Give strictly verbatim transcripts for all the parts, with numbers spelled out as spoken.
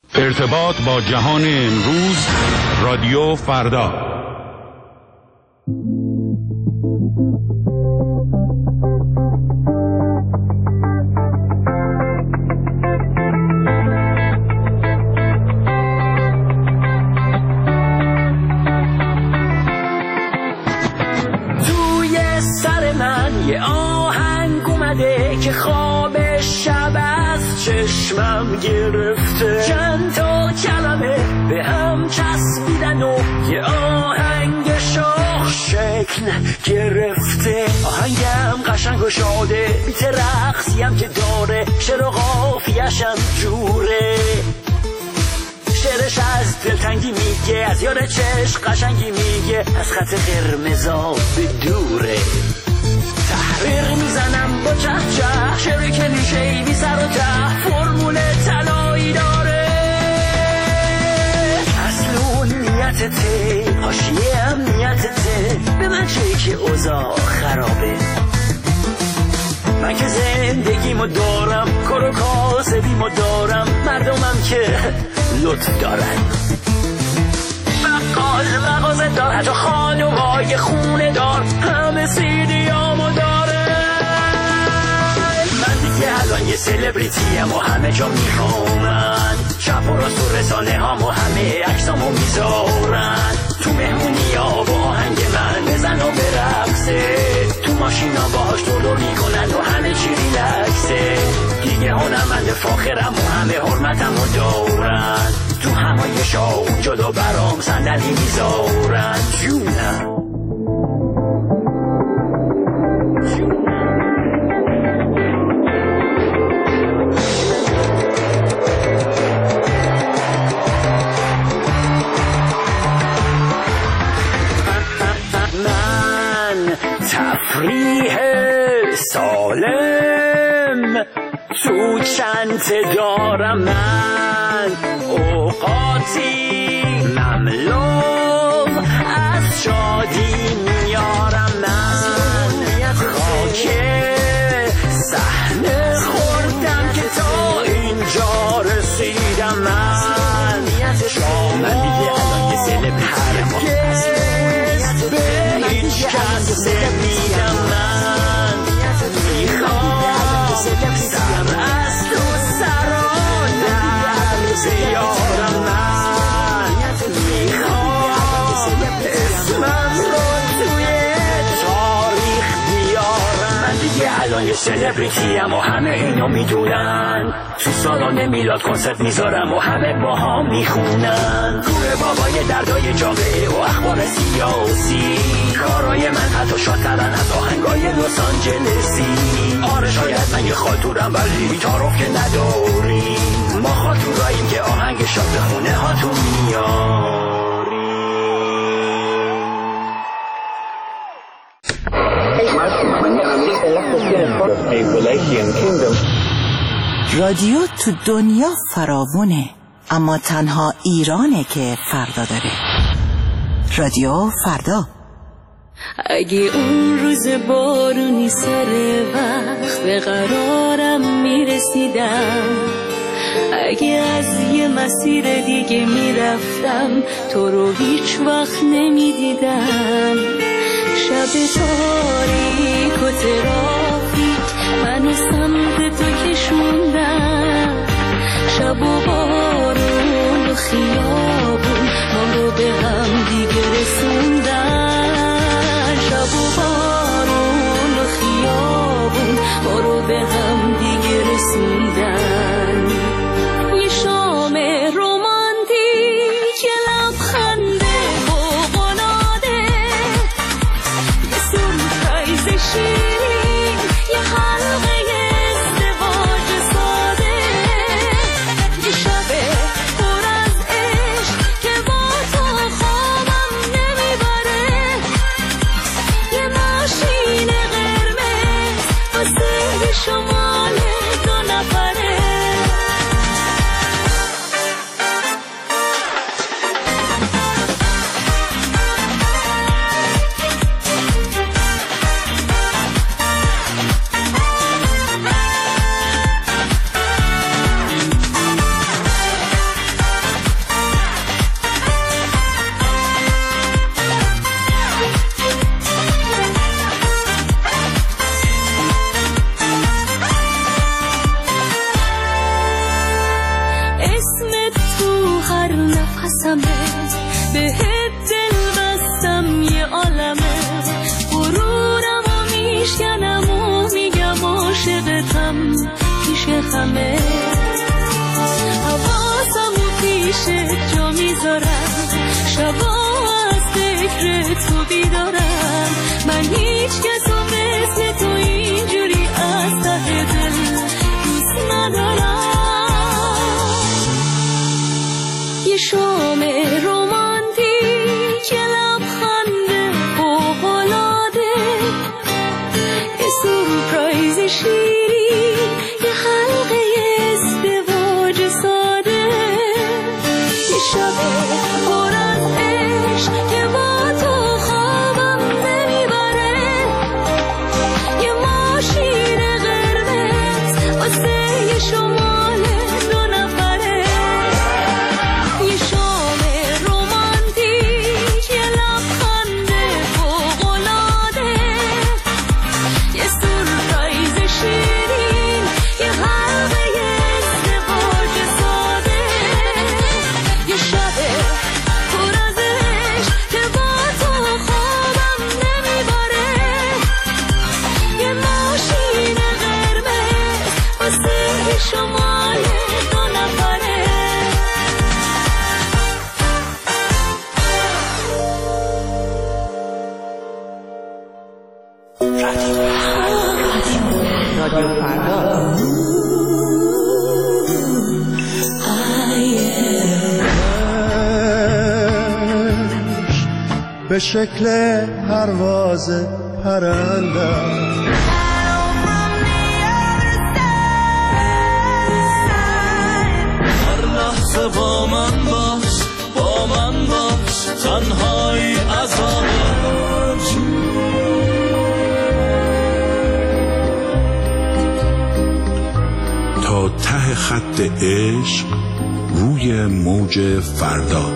ارتباط با جهان امروز، رادیو فردا. توی سر من یه آهنگ اومده که خواب شب از چشمم گرفته، چند تا کلمه به هم چسبیدن و یه آهنگ شاخ شکل گرفته. آهنگم قشنگ و شاده، بیت رقصیم که داره، شعر و قافیه‌شم جوره. شعرش از دلتنگی میگه، از یار چشم قشنگی میگه، از خط قرمزا به دوره. تحریر میزنم با چه چه، شعر کلیشه‌ای بی سر و ته، فرمول طلایی داره. اصل اون نیتته، حاشیه هم نیتته، به من چه که اوضاع خرابه. من که زندگیمو دارم، کار و کاسبیمو دارم، مردمم که لطف دارن. بقال مغازه دار، حتی خانومای خونه دار، همه سیدیامو داره. من دیگه الان یه سلبریتیم و همه جا میخوامن، چپ و راست و رسانه هامو همه عکسامو میذارن. تو مهمونی ها با آهنگ من بزن و برقصه، تو ماشینا باهاش دلو میکنن و همه چی ریلکسه. دیگه هنرمند فاخرم و همه حرمتمو دارن، تو همایشا اون جلو برام صندلی میذارن. جونم تفریح سالم تو چنته دارم، من اوقاتی مملو از شادی میارم. من خاک صحنه خوردم که تا اینجا رسیدم. من من دیگه الان یه سلبریتیم، به هیچ کس نمیدم. من میخوام سر از تو سرانم بیارم. من میخوام اسمم رو توی تاریخ بیارم. من دیگه الان یه سلبریتیم و همه اینو میدونن، تو سالن میلاد کنسرت میذارم و همه با هم میخونن. کوره بابای دردای جامعه و اخبار سیاسی، کارای من حتی شادترن از آهنگای لس آنجلسی. آره شاید من یه خاطورم ولی تعارف که نداریم، ما خاطوراییم که آهنگ شاد به خونه هاتون میاریم. رادیو تو دنیا فراوونه، اما تنها ایرانه که فردا داره. رادیو فردا. اگه اون روز بارونی سر وقت به قرارم میرسیدم، اگه از یه مسیر دیگه میرفتم تو رو هیچ وقت نمیدیدم. شب تاریک و ترافیک منو سمت تو کشوندم، شب و بارون و خیابون ما رو به هم دیگه رسوندن. شب و بارون و خیابون ما رو به هم دیگه رسوندن. یه شام رومانتیک، یه لبخنده فوق‌العاده، یه سورپرایز شیرین، یه حلقه ازدواج ساده. یه پیشت جا میذارم، شبا از فکر تو بیدارم. من هیچ کسو مثل تو اینجوری از ته دل دوست ندارم. یه شام رومانتیک، یه لبخند فوق‌العاده، یه سورپرایز شیرین، یه حلقه ازدواج ساده، یه شب پر از عشق که با تو خوابم نمیبره، یه ماشین قرمز واسه یه شمال دو نفره. یه شام رومانتیک، یه لبخند فوق‌العاده، یه سورپرایز شیرین، یه حلقه ازدواج ساده، یه شب پر از عشق که با تو خوابم نمیبره، یه ماشین قرمز واسه شمال دو نفره. رادیو فردا. به شکل پرواز پرندم هر لحظه با من باش، با من باش، تنهایی عذابه. تا ته خط عشق روی موج فردا.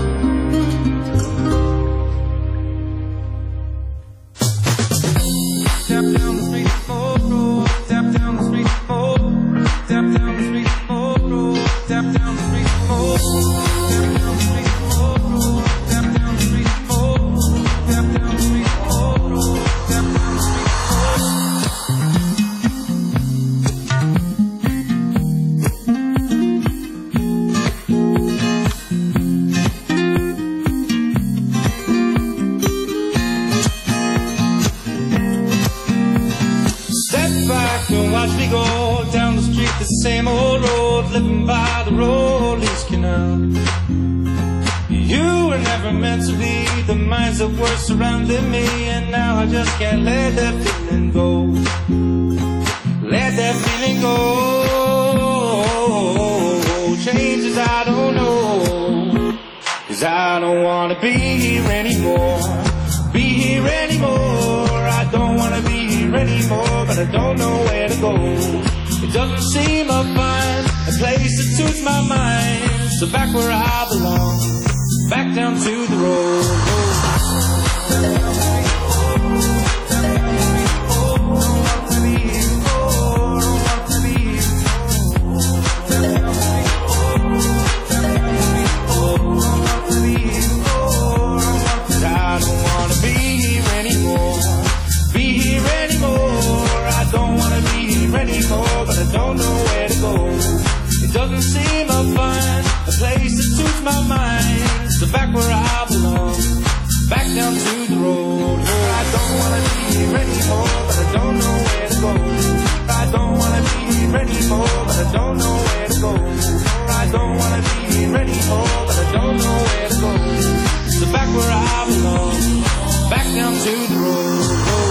Watch me go down the street, the same old road, living by the Rollies Canal. You were never meant to be the minds that were surrounding me, and now I just can't let that feeling go. Let that feeling go. Changes I don't know, 'cause I don't wanna be here anymore. Be here anymore. I don't wanna be here anymore, but I don't know where to go. It doesn't seem I'll find a place that suits my mind. So back where I belong, back down to the road. Anymore, but I don't know where to go. It doesn't seem I'll find a place that suits my mind. So back where I belong, back down to the road. Oh, I don't wanna be here anymore, but I don't know where to go. I don't wanna be here anymore, but I don't know where to go. I don't wanna be here anymore, but I don't know where to go. So back where I belong, back down to the road. Oh.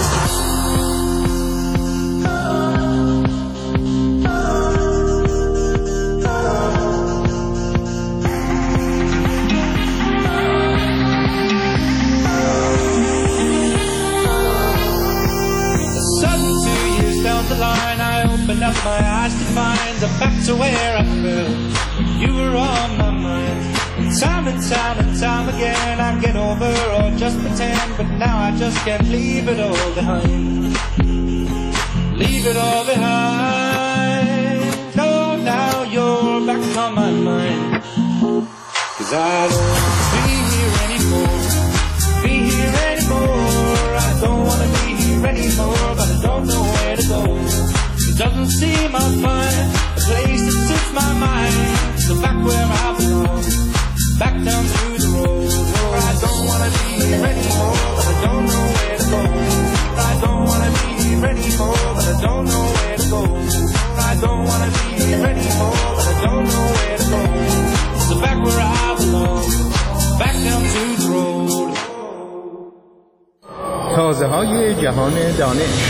Up my eyes to find I'm back to where I felt you were on my mind. And time and time and time again I get over or just pretend, but now I just can't leave it all behind. Leave it all behind. No, now you're back on my mind. 'Cause I don't want to be here anymore. Be here anymore. I don't want to be here anymore, but I don't know where to go. It doesn't seem I'll find a place that suits my mind. So back where I belong, back down to the road. Oh, I don't wanna be ready for, but I don't know where to go. I don't wanna be ready for, but I don't know where to go. I don't wanna be ready for, but I don't know where to go. So back where I belong, back down to the road. تازه های جهان دانش.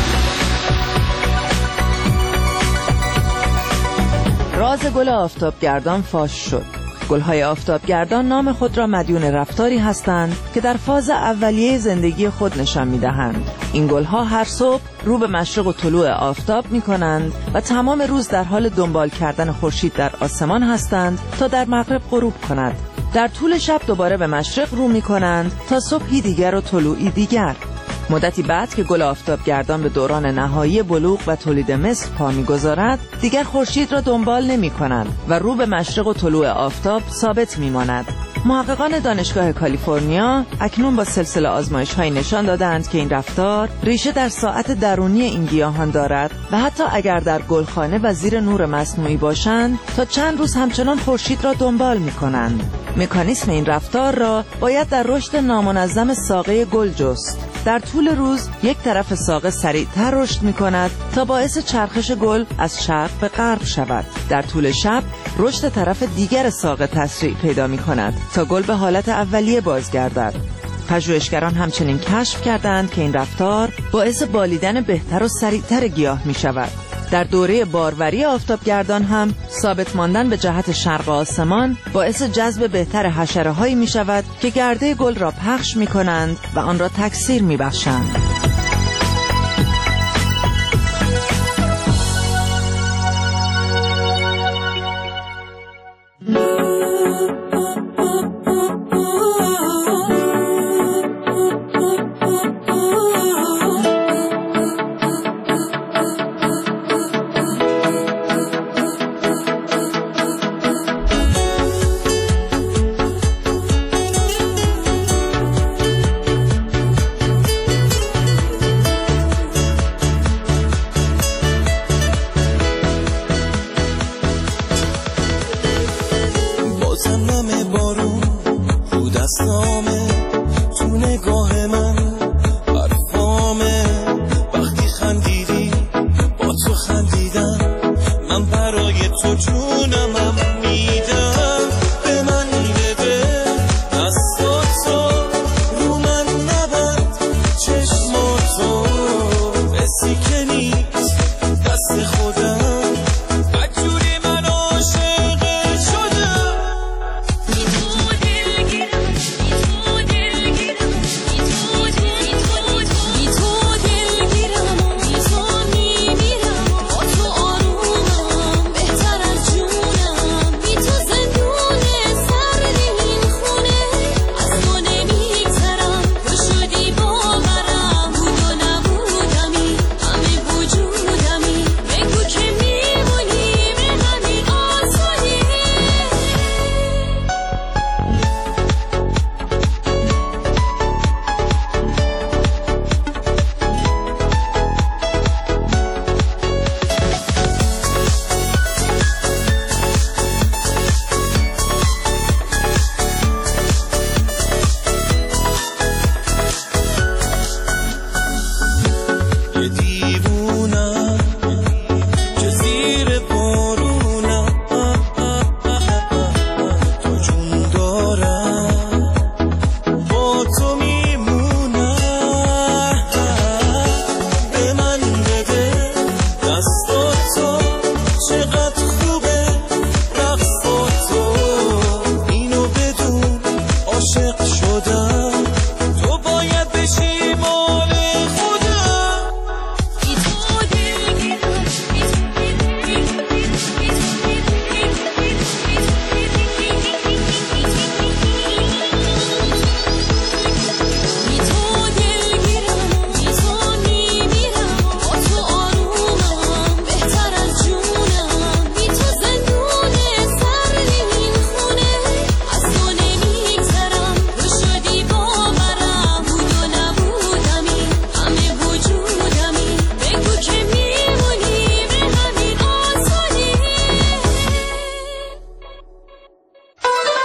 راز گل آفتابگردان فاش شد. گل‌های آفتابگردان نام خود را مدیون رفتاری هستند که در فاز اولیه زندگی خود نشان می‌دهند. این گل‌ها هر صبح رو به مشرق و طلوع آفتاب می‌کنند و تمام روز در حال دنبال کردن خورشید در آسمان هستند تا در مغرب غروب کند. در طول شب دوباره به مشرق رو می‌کنند تا صبحی دیگر و طلوعی دیگر. مدتی بعد که گل آفتابگردان به دوران نهایی بلوغ و تولید مثل پا می‌گذارد، دیگر خورشید را دنبال نمی‌کنند و رو به مشرق و طلوع آفتاب ثابت می‌ماند. محققان دانشگاه کالیفرنیا اکنون با سلسله آزمایش‌هایی نشان دادند که این رفتار ریشه در ساعت درونی این گیاهان دارد و حتی اگر در گلخانه و زیر نور مصنوعی باشند، تا چند روز همچنان خورشید را دنبال می‌کنند. مکانیسم این رفتار را باید در رشد نامنظم ساقه گل جست. در طول روز یک طرف ساقه سریعتر رشد می کند تا باعث چرخش گل از شرق به غرب شود. در طول شب رشد طرف دیگر ساقه تسریع پیدا می کند تا گل به حالت اولیه بازگردد. پژوهشگران همچنین کشف کردند که این رفتار باعث بالیدن بهتر و سریعتر گیاه می شود. در دوره باروری آفتابگردان هم ثابت ماندن به جهت شرق آسمان باعث جذب بهتر حشره‌هایی می شود که گرده گل را پخش می کنند و آن را تکثیر می بخشند.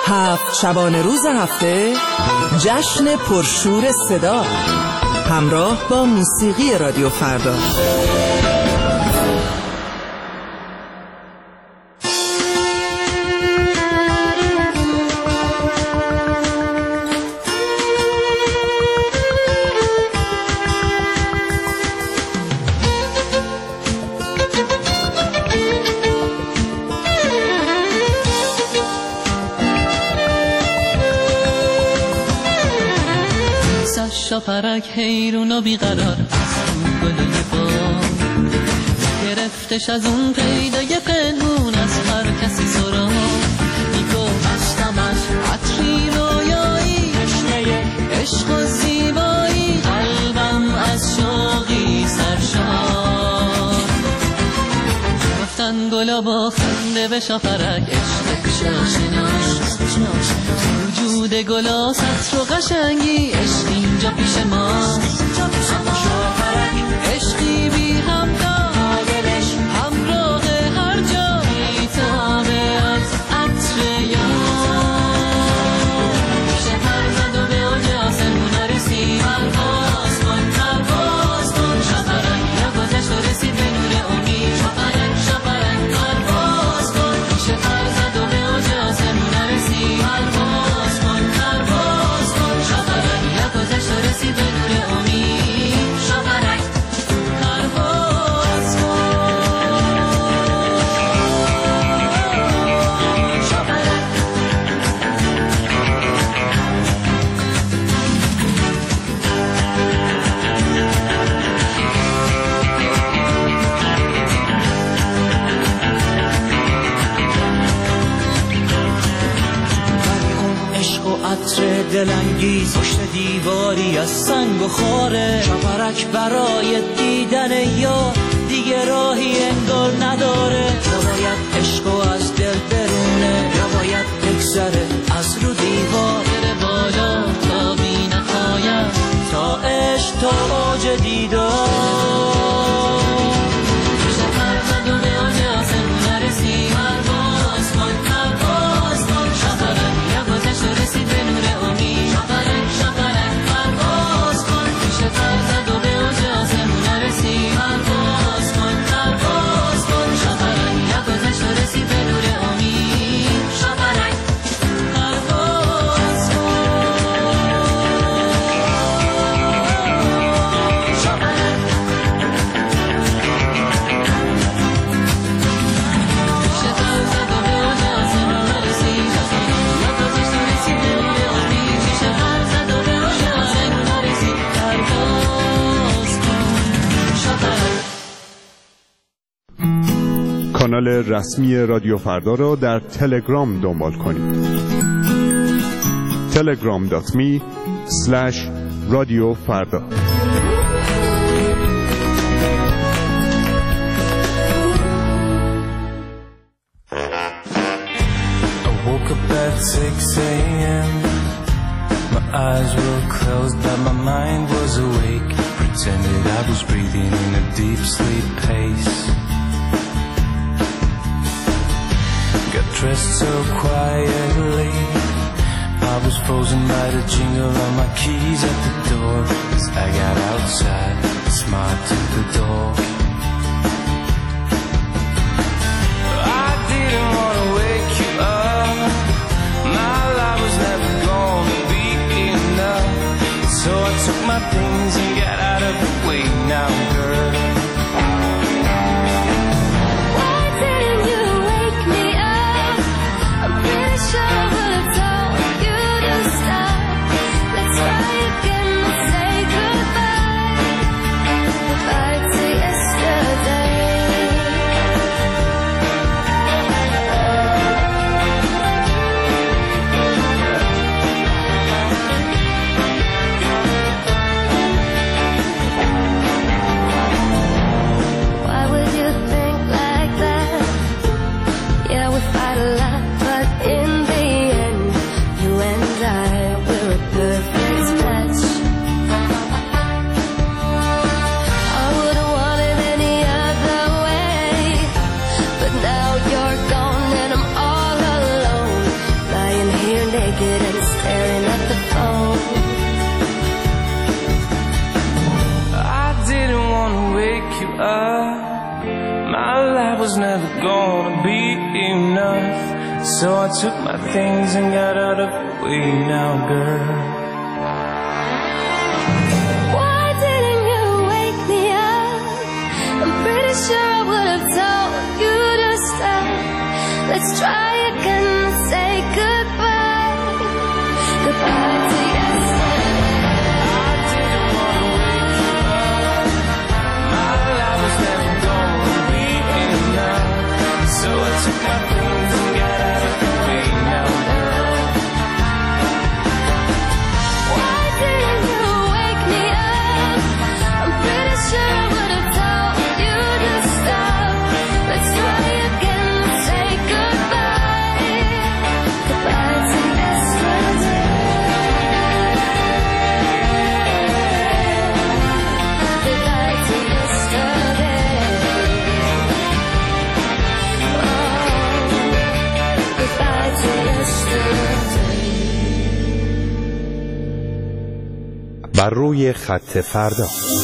هفت شبانه روز هفته جشن پرشور صدا همراه با موسیقی رادیو فردا. شاپرک حیرون و بیقرار از اون گلای بام گرفتش از اون پیدای پنهون از هر کسی سرا میگفت عشقمش عطری رویایی تشنه عشق و زیبایی قلبم از شوقی سرشار گفتن گلا با خنده به شاپرک عشق شاشناش وجود گلا سطر و قشنگی عشق اینجا پیش ماست اما شاپرک عشقی بی همتا دلش همراه هر جا میتابه از عطر یار میشه پر زد و به اوج آسمون رسید پرواز کن پرواز کن شاپرک یا گذشت و رسید به نور امید شاپرک شاپرک پرواز کن میشه پر زد و به اوج آسمون رسید پرواز کن پرواز کن شاپرک یا گذشت و رسید به نور امید شاپرک پرواز کن شاپرک عشق و عطر دلانگیز پشت دیواری از سنگ و خاره شاپرک برای دیدن یا دیگه راهی انگار نداره یا باید عشق و از دل برونه یا باید بگذره از رو دیوار بره بالا تا بی نهایت تا عشق تا اوج دیدار میشه پرزد و به اوج آسمون رسید پرواز کن پرواز کن شاپرک یا گذشت و رسید به نور امید شاپرک شاپرک پرواز کن میشه پرزد و به اوج آسمون رسید پرواز کن پرواز کن شاپرک یا گذشت و رسید به نور امید شاپرک پرواز کن شاپرک میشه پرزد و به اوج آسمون رسید یا گذشت و رسید به نور امید میشه پرزد و به اوج آسمون رسید پرواز کن شاپرک. کانال رسمی رادیو فردا را در تلگرام دنبال کنید. تلگرام دات می اسلش رادیو فردا. I woke up at six a.m. My eyes were closed but my mind was awake. Pretended I was breathing in a deep sleep pace. Got dressed so quietly I was frozen by the jingle of my keys at the door. As I got outside, smiled to the door. I didn't want to wake you up. My life was never gonna be enough. So I took my things and got out of the way now, girl. Why didn't you wake me up? I'm pretty sure I would have told you to stop. Let's try again, let's say goodbye. Goodbye to yesterday. naked and staring at the phone. I didn't want to wake you up. My life was never gonna be enough. So I took my things and got out of the way now, girl. Why didn't you wake me up? I'm pretty sure I would have told you to stop. Let's try again and say goodbye. Goodbye to yesterday. I didn't want to wake you up. My life was never gonna be enough. So I took my things and got out of the way now, girl. Why didn't you wake me up? I'm pretty sure I would have told you to stop. Let's try again and say goodbye. Goodbye to yesterday. Goodbye to yesterday. Oh, goodbye to yesterday. بر روی خط فردا.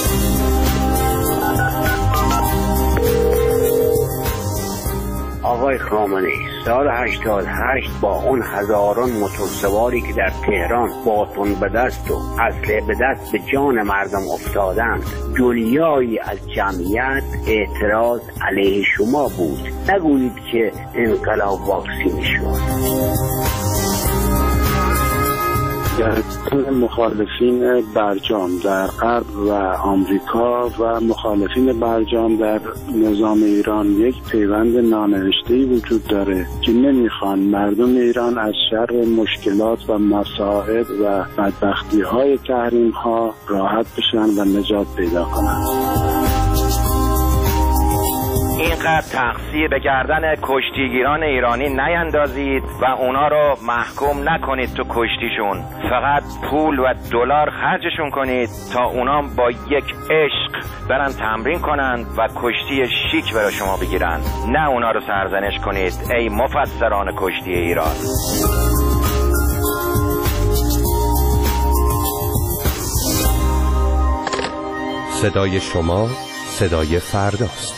آقای خامنه‌ای سال هشتاد و هشت با اون هزاران موتورسواری که در تهران باتون به دست و اسلحه به دست به جان مردم افتادند، دنیایی از جمعیت اعتراض علیه شما بود. نگویید که انقلاب واکسینی شد. در مخالفین برجام در غرب و آمریکا و مخالفین برجام در نظام ایران یک پیوند نانوشته‌ای وجود داره که نمیخوان مردم ایران از شر مشکلات و مصائب و بدبختی‌های تحریم‌ها راحت بشن و نجات پیدا کنند. اینقدر تقصیر به گردن کشتیگیران ایرانی نیندازید و اونا رو محکوم نکنید تو کشتیشون. فقط پول و دلار خرجشون کنید تا اونا با یک عشق برن تمرین کنند و کشتی شیک برای شما بگیرن. نه اونا رو سرزنش کنید ای مفسران کشتی ایران. صدای شما صدای فرداست.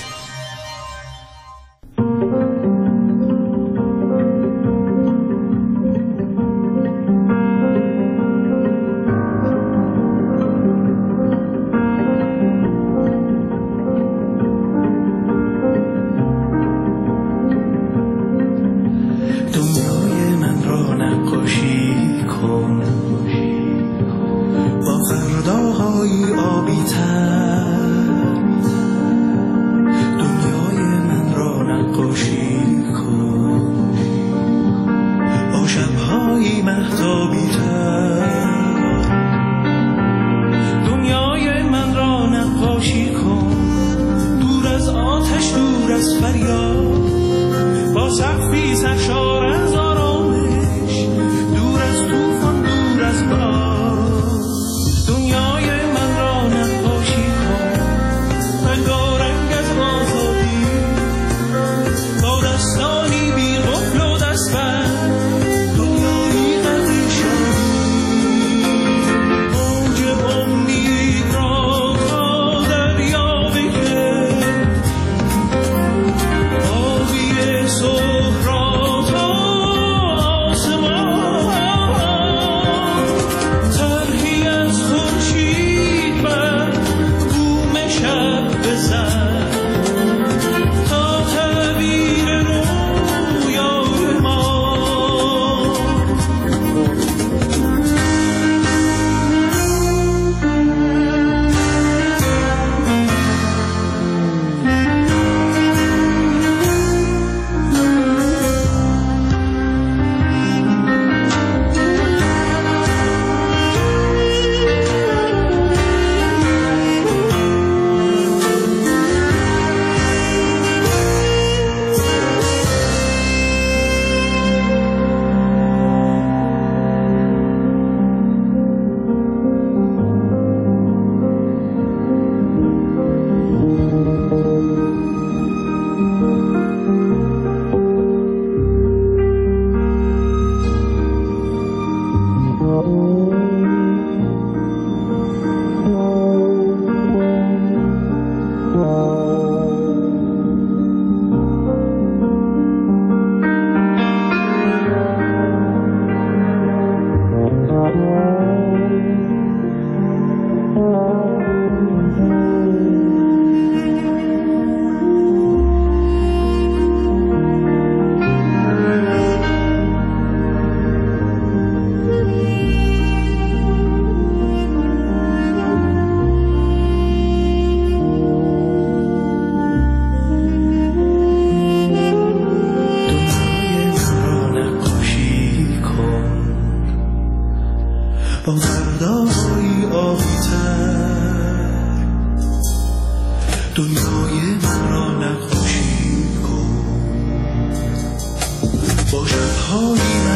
So دنیای من را نقاشی کن با شب‌های